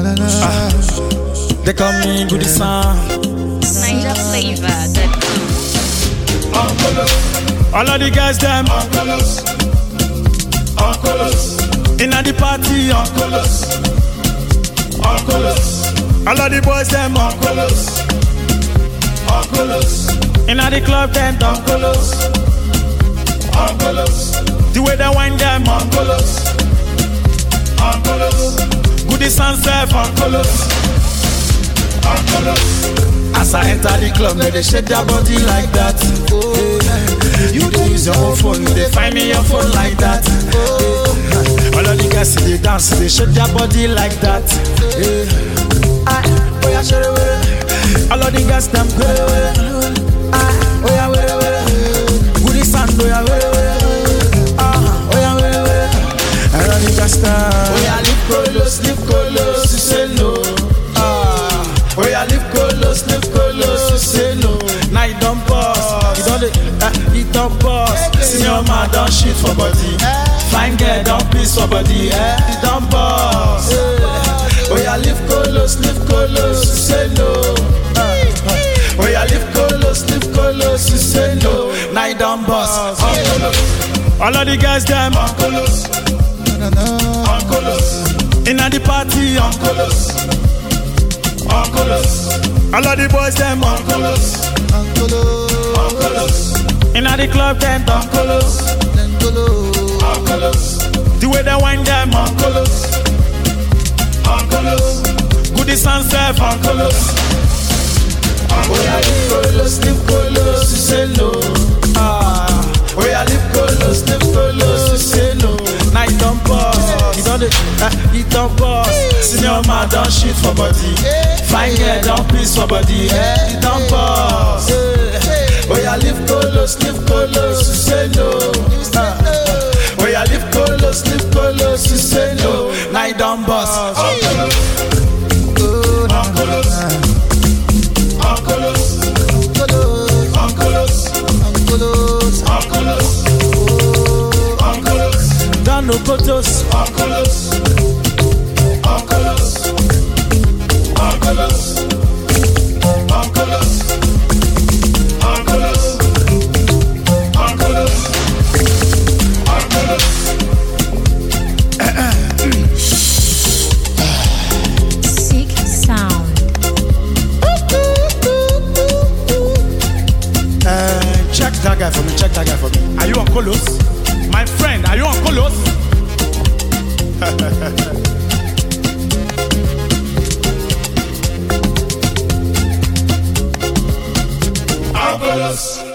They call me Goody Sam. Niger flavor. All of the guys them inna the party all of the boys them inna the club them the way they wind them Goody Sam self as I enter the club, they shake their body like that. You dey use your own phone, they find me your phone like that. All of the guys see they dance, they shake their body like that. All of the guys them go. Goody Sam go. All of the guys them. Live colos, you say no. Oh yeah, live colos, you say no. Now you don't boss, you don't boss. Senior man don't shit for body. Fine girl don't piss for body. You don't boss. Oh yeah, live colos, you say no. Oh yeah, live colos, you say no. Now you don't boss. All of the guys them inna the party all of the boys them inna the club them the way they wind them Goody Sam self oh yeah, live colos, you say no. Oh yeah, live colos, you say no. Now you don't boss, you don't boss. Senior man don't shit for body. Fine girl don't piss for body. You don't boss. Oh yeah, live colos, you say no. Oh yeah, live colos, you say no. Now you don't boss. No photos. Sick sound. Check that guy for me. Are you on Colos? My friend, are you on Colos? Colos.